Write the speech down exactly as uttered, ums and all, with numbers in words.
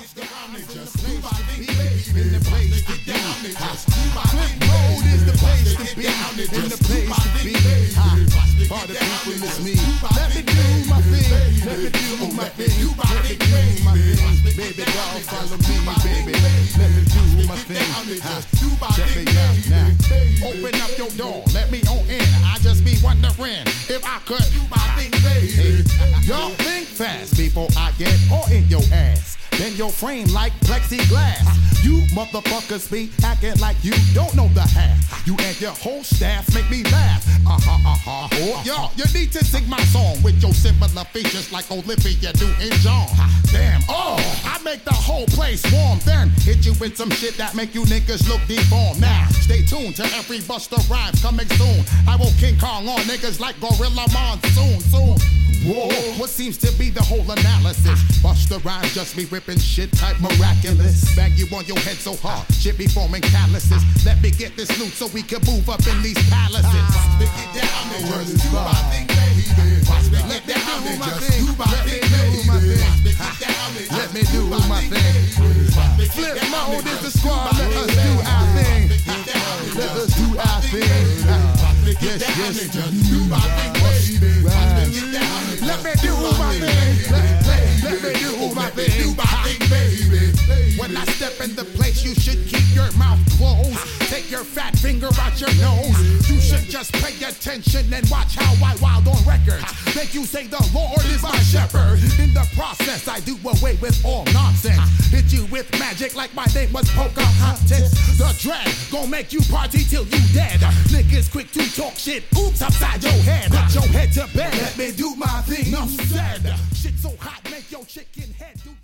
Just do my thing, baby. In the place to be. Flip mode is the place to be. In the place to be. Party people, it's me. Let me do my thing. Let me do my thing. Let me do my thing. Baby doll, follow me, baby. Let me do my thing. Check me out now. Open up your door, let me on in. I just be wondering if I could do my thing, baby. Y'all think fast before I get all in your ass. Then your frame like plexiglass. You motherfuckers be acting like you don't know the half. You and your whole staff make me laugh. Uh-huh, uh-huh. Oh, yo, you need to sing my song with your similar features like Olivia Newton-John. Damn, oh, I make the whole place warm. Then hit you with some shit that make you niggas look deformed. Now, stay tuned to every Busta Rhymes coming soon. I will King Kong on niggas like Gorilla Monsoon. Soon. Whoa, what seems to be the whole analysis? Busta Rhymes just be ripping shit type miraculous. Bang you on your head so hard, shit be forming calluses. Let me get this loot so we can move up in these palaces. Watch me get down and just do my thing, baby. Watch me get down and just do my thing, baby. Let me do my thing. Flip mode is the squad, let us do our thing. Let us do our thing. Yes, yes, just do my thing, baby. Let me do my thing. Let, let, let me do my thing. Do my thing, baby. When I step in the place, you should keep your mouth closed. Take your fat finger out your nose. You should just pay attention and watch how I wild on records. Make you say the Lord is my shepherd. In the process, I do away with all nonsense. Hit you with magic like my name was Pocahontas. The dread gon' make you party till you dead. Niggas quick to talk shit. Oops, upside your head. Put your head to bed. Let me do my thing. Enough said. Shit so hot, make your chicken head do.